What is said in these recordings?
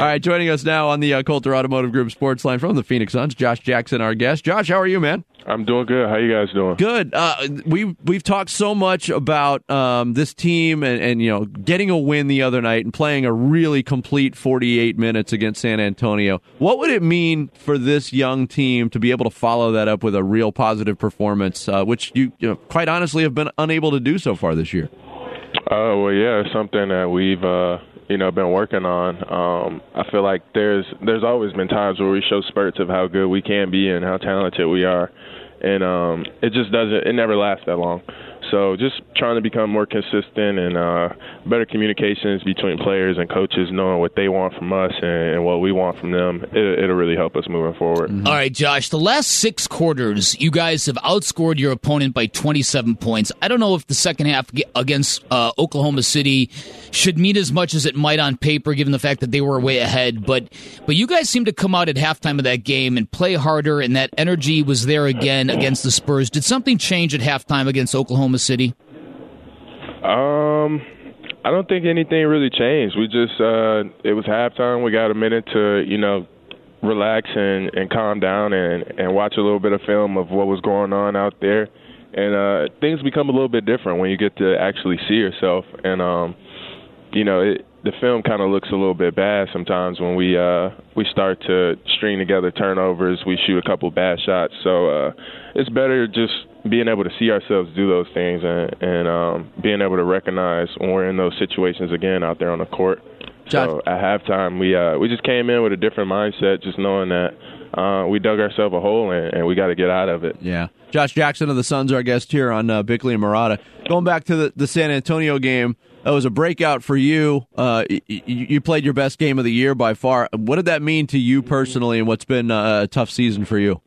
All right, joining us now on the Coulter Automotive Group Sports Line from the Phoenix Suns, Josh Jackson, our guest. Josh, how are you, man? I'm doing good. How you guys doing? Good. We've talked so much about this team and getting a win the other night and playing a really complete 48 minutes against San Antonio. What would it mean for this young team to be able to follow that up with a real positive performance, which you quite honestly have been unable to do so far this year? Well, yeah, it's something that we've been working on. I feel like there's always been times where we show spurts of how good we can be and how talented we are, and it never lasts that long. So just trying to become more consistent and better communications between players and coaches, knowing what they want from us and what we want from them, it'll really help us moving forward. Mm-hmm. All right, Josh, the last 6 quarters, you guys have outscored your opponent by 27 points. I don't know if the second half against Oklahoma City should mean as much as it might on paper, given the fact that they were way ahead. But you guys seem to come out at halftime of that game and play harder, and that energy was there again against the Spurs. Did something change at halftime against Oklahoma City? I don't think anything really changed. We just it was halftime. We got a minute to relax and calm down and watch a little bit of film of what was going on out there. And things become a little bit different when you get to actually see yourself. And the film kind of looks a little bit bad sometimes when we start to string together turnovers. We shoot a couple bad shots. So it's better just being able to see ourselves do those things and being able to recognize when we're in those situations again out there on the court. Josh. So at halftime, we just came in with a different mindset, just knowing that we dug ourselves a hole and we got to get out of it. Yeah. Josh Jackson of the Suns, our guest here on Bickley and Murata. Going back to the San Antonio game, that was a breakout for you. You played your best game of the year by far. What did that mean to you personally, and what's been a tough season for you?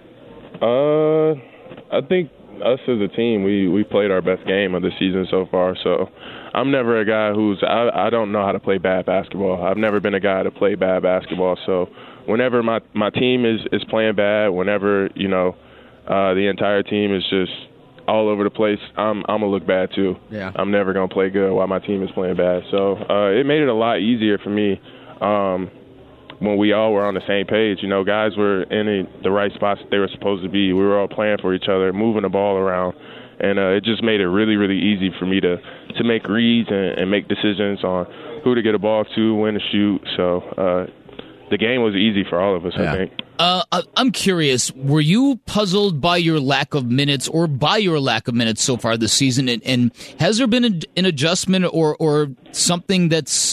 I think us as a team, we played our best game of the season so far. So I'm never a guy I don't know how to play bad basketball. I've never been a guy to play bad basketball. So whenever my team is playing bad, whenever the entire team is just all over the place, I'm gonna look bad too. Yeah. I'm never gonna play good while my team is playing bad. So it made it a lot easier for me when we all were on the same page. Guys were in the right spots that they were supposed to be. We were all playing for each other, moving the ball around, and it just made it really, really easy for me to make reads and make decisions on who to get a ball to, when to shoot. So the game was easy for all of us, I think. I'm curious, were you puzzled by your lack of minutes so far this season? And has there been an adjustment or something that's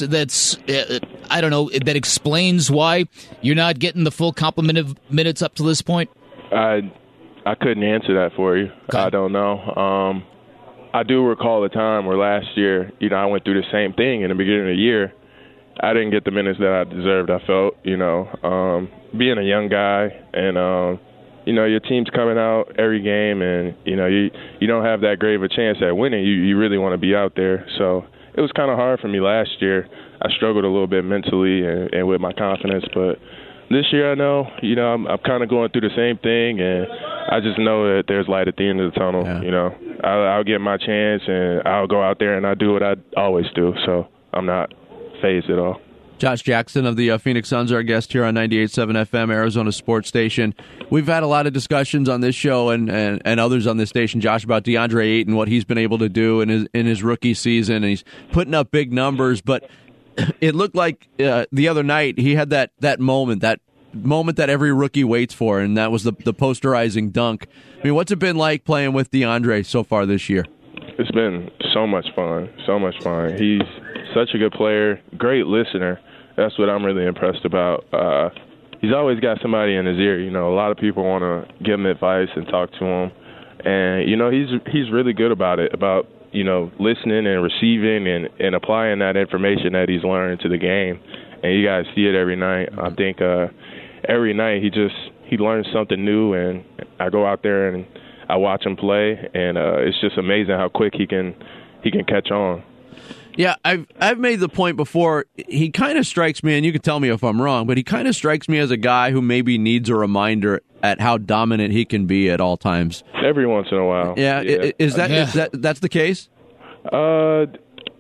I don't know, that explains why you're not getting the full complement of minutes up to this point? I couldn't answer that for you. Okay. I don't know. I do recall a time where last year, I went through the same thing in the beginning of the year. I didn't get the minutes that I deserved, I felt, being a young guy and, your team's coming out every game and, you don't have that great of a chance at winning. You really want to be out there. So it was kind of hard for me last year. I struggled a little bit mentally and with my confidence. But this year I know, I'm kind of going through the same thing, and I just know that there's light at the end of the tunnel. Yeah. I'll get my chance and I'll go out there and I'll do what I always do. So I'm not phased at all. Josh Jackson of the Phoenix Suns, our guest here on 98.7 FM, Arizona Sports Station. We've had a lot of discussions on this show and others on this station, Josh, about DeAndre Ayton, what he's been able to do in his rookie season, and he's putting up big numbers. But it looked like the other night he had that moment that every rookie waits for, and that was the posterizing dunk. I mean, what's it been like playing with DeAndre so far this year? It's been so much fun. He's such a good player, great listener. That's what I'm really impressed about. He's always got somebody in his ear. A lot of people want to give him advice and talk to him. And, he's really good about it, about, listening and receiving and applying that information that he's learned to the game. And you guys see it every night. I think every night he learns something new, and I go out there and I watch him play, and it's just amazing how quick he can catch on. Yeah, I've made the point before. He kind of strikes me, and you can tell me if I'm wrong, but he kind of strikes me as a guy who maybe needs a reminder at how dominant he can be at all times. Every once in a while. Yeah. Is that's the case?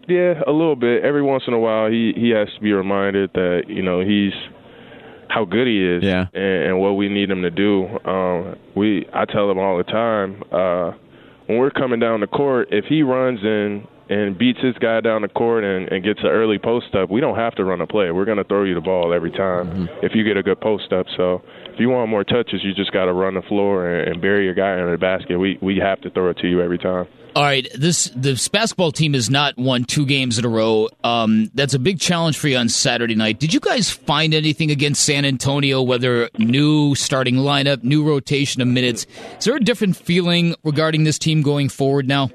Yeah, a little bit. Every once in a while, he has to be reminded that, he's how good he is, and what we need him to do. I tell him all the time, when we're coming down the court, if he runs and beats his guy down the court and gets an early post up, we don't have to run a play. We're going to throw you the ball every time if you get a good post up. So if you want more touches, you just got to run the floor and bury your guy under the basket. We have to throw it to you every time. All right, this basketball team has not won 2 games in a row. That's a big challenge for you on Saturday night. Did you guys find anything against San Antonio, whether new starting lineup, new rotation of minutes? Is there a different feeling regarding this team going forward now?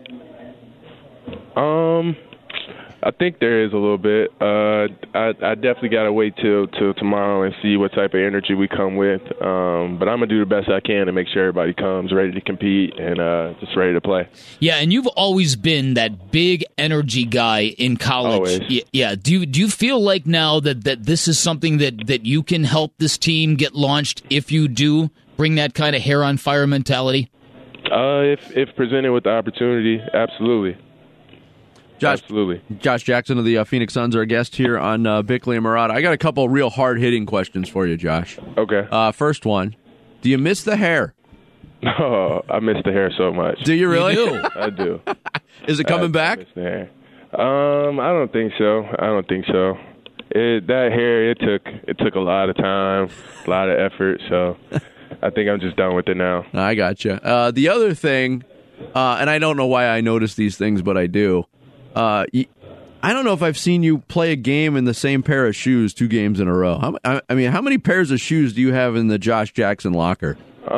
I think there is a little bit. I definitely got to wait till tomorrow and see what type of energy we come with. But I'm going to do the best I can to make sure everybody comes ready to compete and just ready to play. Yeah, and you've always been that big energy guy in college. Always. Yeah. Do you feel like now that this is something that you can help this team get launched if you do bring that kind of hair on fire mentality? If presented with the opportunity, absolutely. Absolutely. Josh Jackson of the Phoenix Suns, our guest here on Bickley and Marotta. I got a couple real hard-hitting questions for you, Josh. Okay. First one, do you miss the hair? Oh, I miss the hair so much. Do you really? You do. I do. Is it coming back? I miss the hair. I don't think so. That hair, it took a lot of time, a lot of effort, so I think I'm just done with it now. I gotcha. The other thing, and I don't know why I notice these things, but I do. I don't know if I've seen you play a game in the same pair of shoes 2 games in a row. How many pairs of shoes do you have in the Josh Jackson locker?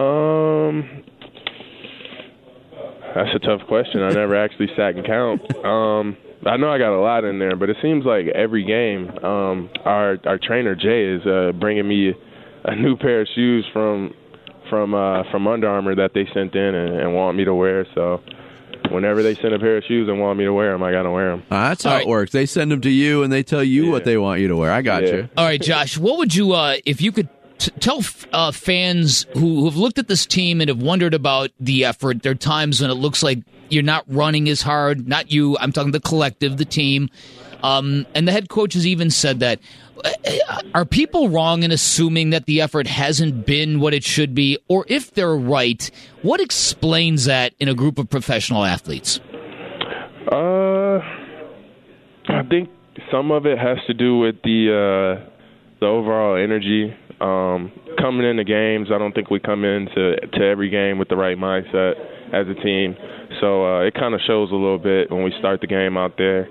That's a tough question. I never actually sat and count. I know I got a lot in there, but it seems like every game, our trainer Jay is bringing me a new pair of shoes from Under Armour that they sent in and want me to wear. So whenever they send a pair of shoes and want me to wear them, I got to wear them. That's how it works. They send them to you, and they tell you what they want you to wear. I got you. All right, Josh, what would you, if you could tell fans who have looked at this team and have wondered about the effort, there are times when it looks like you're not running as hard, not you, I'm talking the collective, the team, and the head coach has even said that. Are people wrong in assuming that the effort hasn't been what it should be? Or if they're right, what explains that in a group of professional athletes? I think some of it has to do with the overall energy. Coming into games, I don't think we come into every game with the right mindset as a team. So it kind of shows a little bit when we start the game out there.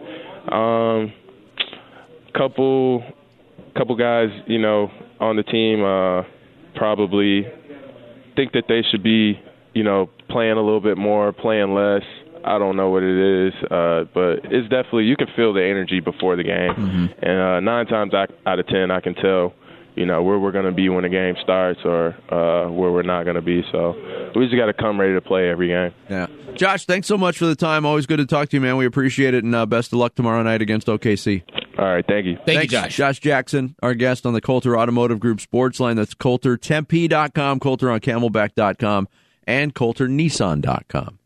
Couple guys, on the team probably think that they should be, playing a little bit more, playing less. I don't know what it is, but it's definitely, you can feel the energy before the game. Mm-hmm. And 9 times out of 10, I can tell, where we're going to be when the game starts or where we're not going to be. So we just got to come ready to play every game. Yeah. Josh, thanks so much for the time. Always good to talk to you, man. We appreciate it, and best of luck tomorrow night against OKC. All right, thank you. Thanks, Josh. Josh Jackson, our guest on the Coulter Automotive Group Sports Line. That's CoulterTempe.com, Coulter on Camelback.com, and CoulterNissan.com.